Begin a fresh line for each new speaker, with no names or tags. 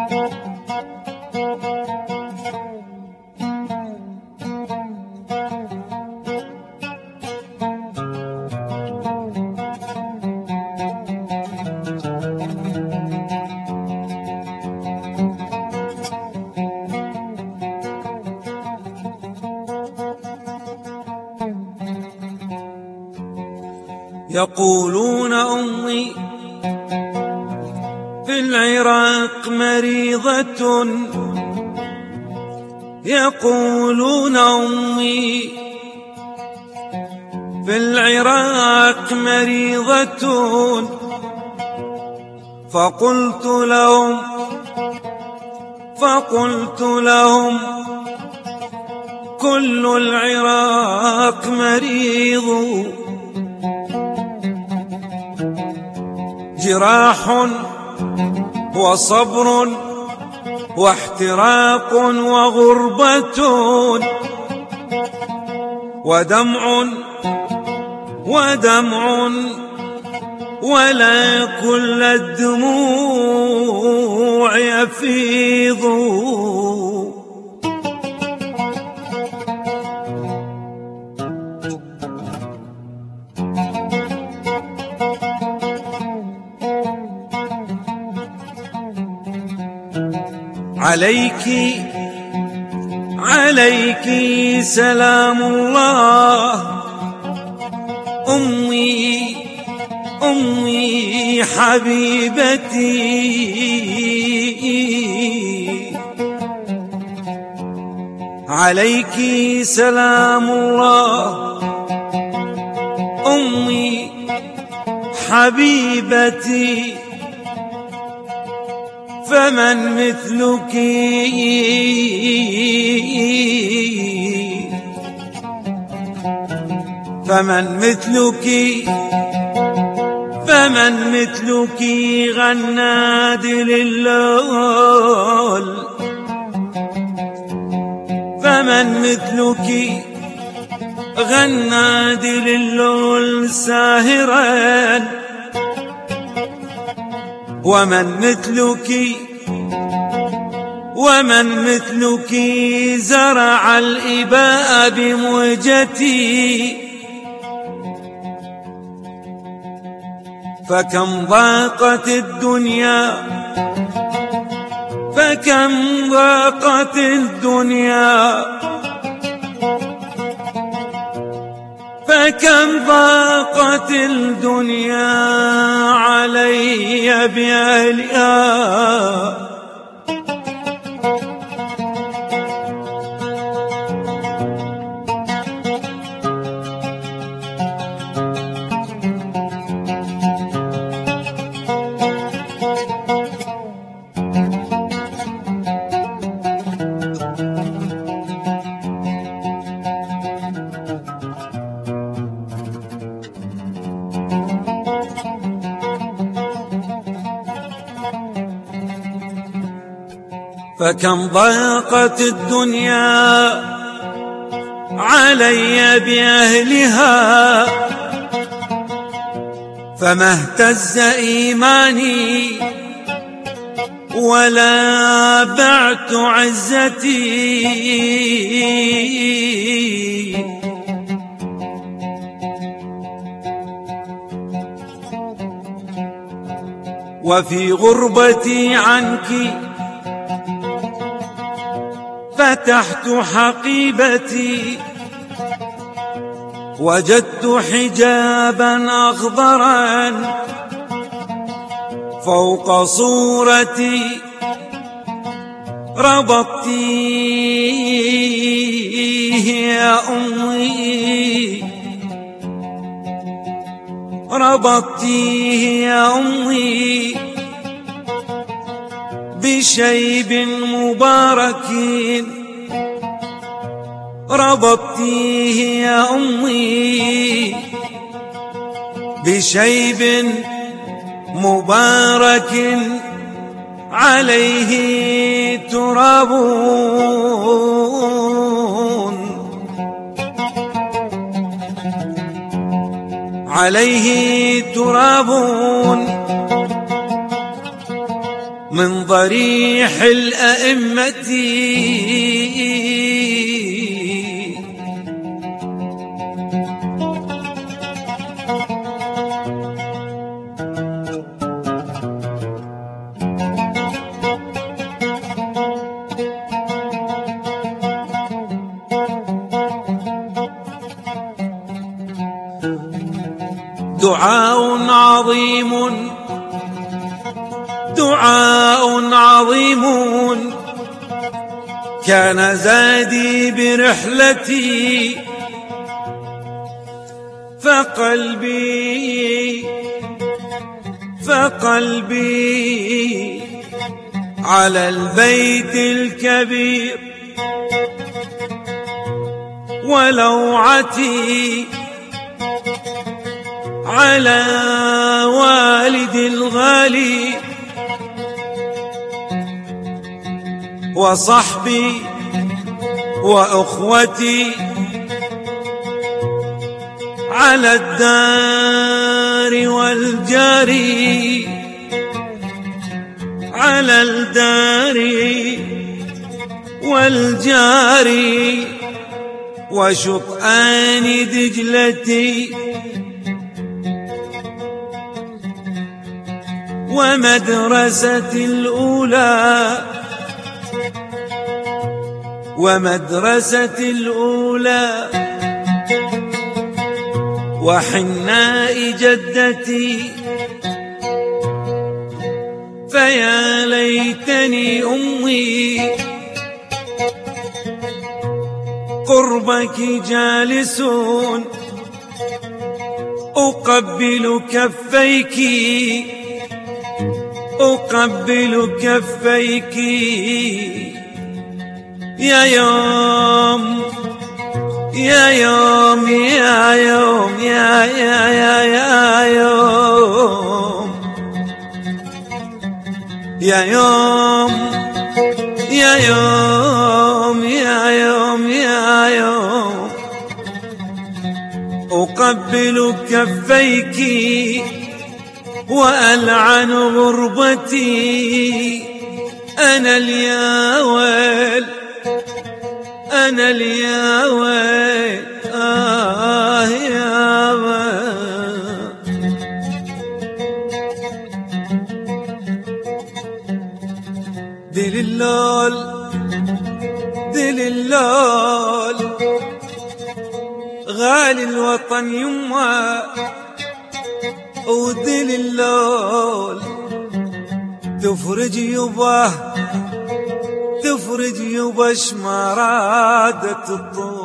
يقولون أمي في العراق مريضة، يقولون أمي في العراق مريضة، فقلت لهم كل العراق مريض، جراح وصبر واحتراق وغربة ودمع ولا كل الدموع يفيض. عليك سلام الله أمي حبيبتي، عليك سلام الله أمي حبيبتي، فمن مثلك غناد للول، فمن مثلك غناد للول ساهرا، ومن مثلك زرع الإباء بموجتي، فكم ضاقت الدنيا علي بأهلها، فكم ضاقت الدنيا علي بأهلها، فما اهتز إيماني ولا بعت عزتي، وفي غربتي عنك فتحت حقيبتي، وجدت حجابا أخضرا فوق صورتي، ربطتيه يا أمي، ربطتيه يا أمي بشيب مبارك، ربطتيه يا أمي بشيب مبارك، عليه تراب من ضريح الأئمة دعاء عظيم كان زادي برحلتي، فقلبي على البيت الكبير، ولوعتي على والدي الغالي، وصحبي وأخوتي على الدار والجاري، على الدار والجاري، وشطآن دجلتي، ومدرستي الأولى، وحناء جدتي، فيا ليتني أمي قربك جالس، أقبل كفيك يا يوم يا يوم يا يوم يا يوم يا يوم يا يوم يا يوم يا يوم، أقبل كفيك وألعن غربتي. أنا الياويل أنا الياويل يا ويل. دل اللول غالي الوطن يما، ودل اللول تفرج يبا شمرادة الطول.